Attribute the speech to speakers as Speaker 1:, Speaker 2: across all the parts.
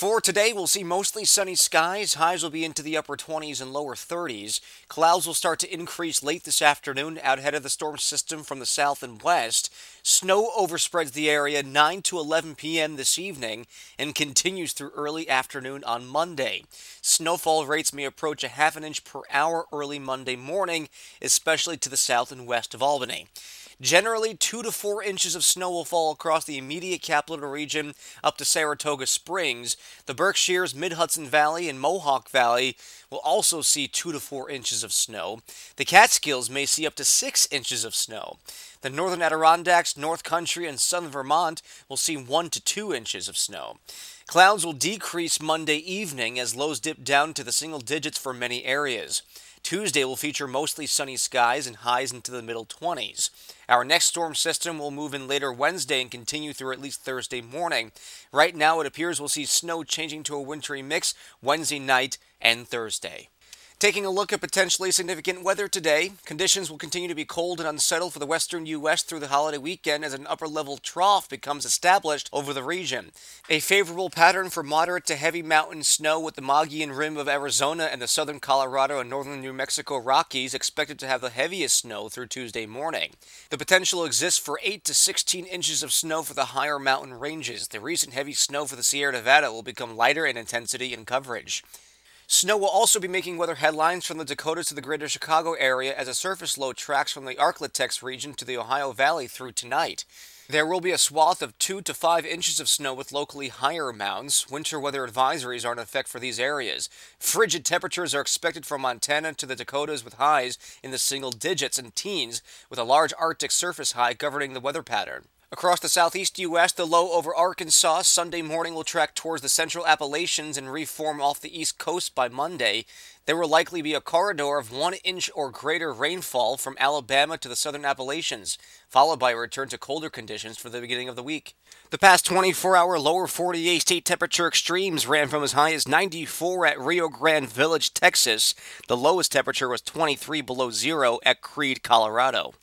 Speaker 1: For today, we'll see mostly sunny skies. Highs will be into the upper 20s and lower 30s. Clouds will start to increase late this afternoon out ahead of the storm system from the south and west. Snow overspreads the area 9 to 11 p.m. this evening and continues through early afternoon on Monday. Snowfall rates may approach a half an inch per hour early Monday morning, especially to the south and west of Albany. Generally, 2 to 4 inches of snow will fall across the immediate capital region up to Saratoga Springs. The Berkshires, Mid-Hudson Valley, and Mohawk Valley will also see 2 to 4 inches of snow. The Catskills may see up to 6 inches of snow. The northern Adirondacks, North Country, and southern Vermont will see 1 to 2 inches of snow. Clouds will decrease Monday evening as lows dip down to the single digits for many areas. Tuesday will feature mostly sunny skies and highs into the middle 20s. Our next storm system will move in later Wednesday and continue through at least Thursday morning. Right now, it appears we'll see snow changing to a wintry mix Wednesday night and Thursday. Taking a look at potentially significant weather today, conditions will continue to be cold and unsettled for the western U.S. through the holiday weekend as an upper-level trough becomes established over the region. A favorable pattern for moderate to heavy mountain snow with the Mogollon Rim of Arizona and the southern Colorado and northern New Mexico Rockies expected to have the heaviest snow through Tuesday morning. The potential exists for 8 to 16 inches of snow for the higher mountain ranges. The recent heavy snow for the Sierra Nevada will become lighter in intensity and coverage. Snow will also be making weather headlines from the Dakotas to the greater Chicago area as a surface low tracks from the Arklatex region to the Ohio Valley through tonight. There will be a swath of 2 to 5 inches of snow with locally higher amounts. Winter weather advisories are in effect for these areas. Frigid temperatures are expected from Montana to the Dakotas with highs in the single digits and teens, with a large Arctic surface high governing the weather pattern. Across the southeast U.S., the low over Arkansas Sunday morning will track towards the central Appalachians and reform off the east coast by Monday. There will likely be a corridor of 1 inch or greater rainfall from Alabama to the southern Appalachians, followed by a return to colder conditions for the beginning of the week. The past 24-hour lower 48 state temperature extremes ran from as high as 94 at Rio Grande Village, Texas. The lowest temperature was 23 below zero at Creede, Colorado.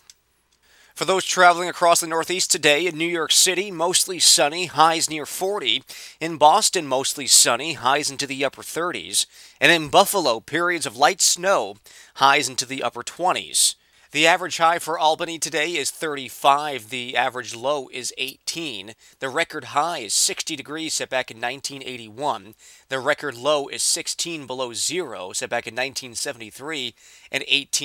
Speaker 1: For those traveling across the Northeast today, in New York City, mostly sunny, highs near 40. In Boston, mostly sunny, highs into the upper 30s. And in Buffalo, periods of light snow, highs into the upper 20s. The average high for Albany today is 35. The average low is 18. The record high is 60 degrees set back in 1981. The record low is 16 below zero set back in 1973 and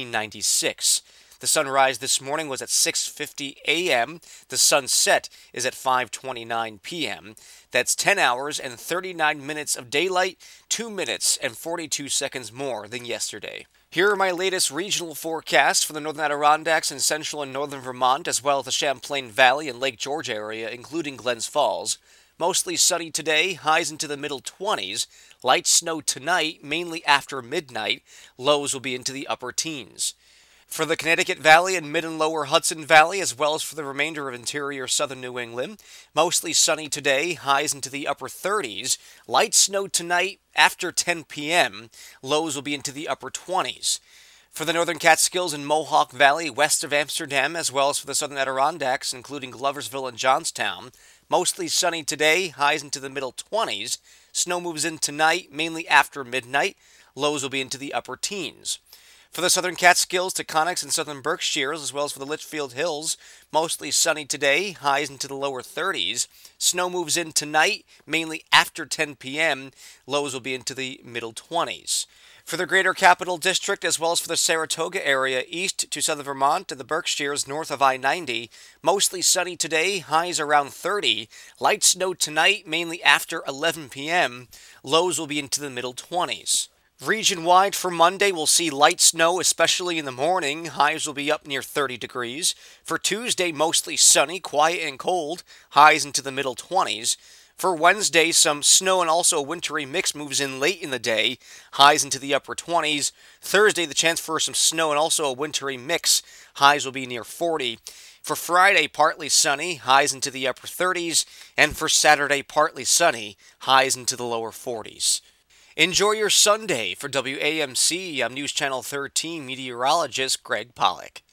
Speaker 1: 1896. The sunrise this morning was at 6:50 a.m. The sunset is at 5:29 p.m. That's 10 hours and 39 minutes of daylight, 2 minutes and 42 seconds more than yesterday. Here are my latest regional forecasts for the northern Adirondacks and central and northern Vermont, as well as the Champlain Valley and Lake George area, including Glens Falls. Mostly sunny today, highs into the middle 20s. Light snow tonight, mainly after midnight. Lows will be into the upper teens. For the Connecticut Valley and mid and lower Hudson Valley, as well as for the remainder of interior southern New England, mostly sunny today, highs into the upper 30s. Light snow tonight after 10 p.m. Lows will be into the upper 20s. For the northern Catskills and Mohawk Valley west of Amsterdam, as well as for the southern Adirondacks, including Gloversville and Johnstown, mostly sunny today, highs into the middle 20s. Snow moves in tonight, mainly after midnight. Lows will be into the upper teens. For the southern Catskills, Taconics, and southern Berkshires, as well as for the Litchfield Hills, mostly sunny today, highs into the lower 30s. Snow moves in tonight, mainly after 10 p.m. Lows will be into the middle 20s. For the greater Capital District, as well as for the Saratoga area, east to southern Vermont and the Berkshires north of I-90, mostly sunny today, highs around 30. Light snow tonight, mainly after 11 p.m. Lows will be into the middle 20s. Region-wide for Monday, we'll see light snow, especially in the morning. Highs will be up near 30 degrees. For Tuesday, mostly sunny, quiet and cold. Highs into the middle 20s. For Wednesday, some snow and also a wintry mix moves in late in the day. Highs into the upper 20s. Thursday, the chance for some snow and also a wintry mix. Highs will be near 40. For Friday, partly sunny. Highs into the upper 30s. And for Saturday, partly sunny. Highs into the lower 40s. Enjoy your Sunday. For WAMC, I'm News Channel 13 meteorologist Greg Pollock.